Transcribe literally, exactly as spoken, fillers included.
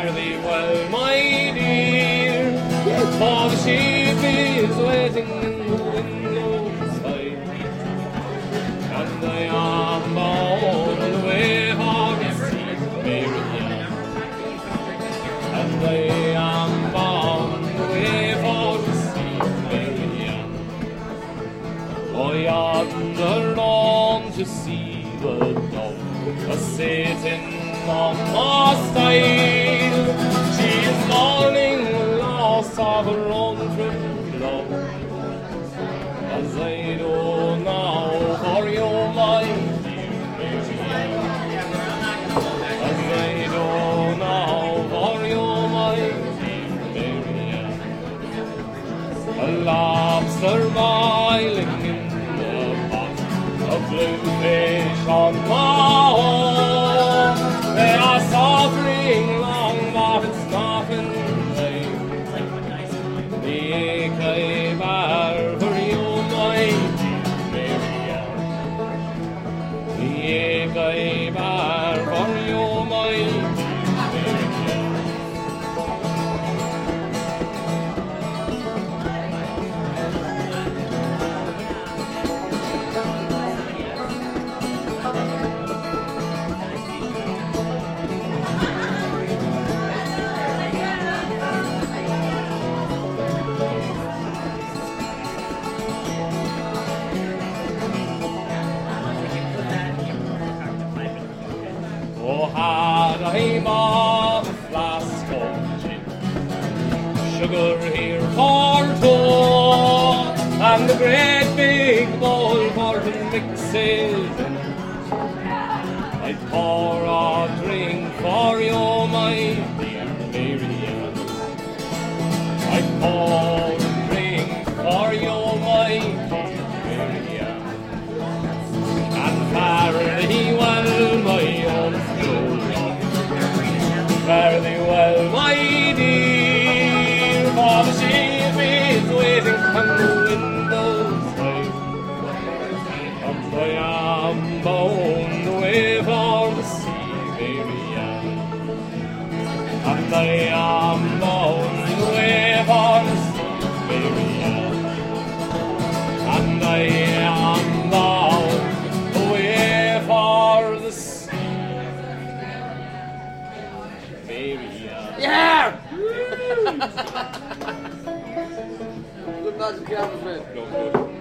Fare thee well, my dear, for the ship is waiting in the window side, and I am bound away for the sea, Marianne, and I am bound away for the sea, Marianne. Oh, yonder on to see the dove a-sitting on my side. She is mourning the loss of her own true love, as I do now for you, my dear Marianne, as I do now for you, my dear Marianne. A lobster boiling in the pot, a blue fish on my home. They are suffering long, but it's nothing late. The ache I bear for you, my dear Marianne. The ache I bear for you, my dear Marianne. Oh, had I bought a flask of gin, sugar here for two, and a great big bowl for to mix it in, I'd pour a drink for you, my dear Marianne. I'd pour a drink for you, my dear Marianne. And fare thee well, my own fare thee well, my dear, for the ship is waiting on the window side, and I am bound away for the sea, Marianne, and I am bound away for the sea, Marianne, and I am bound away for the sea. Yeah! Good magic, man.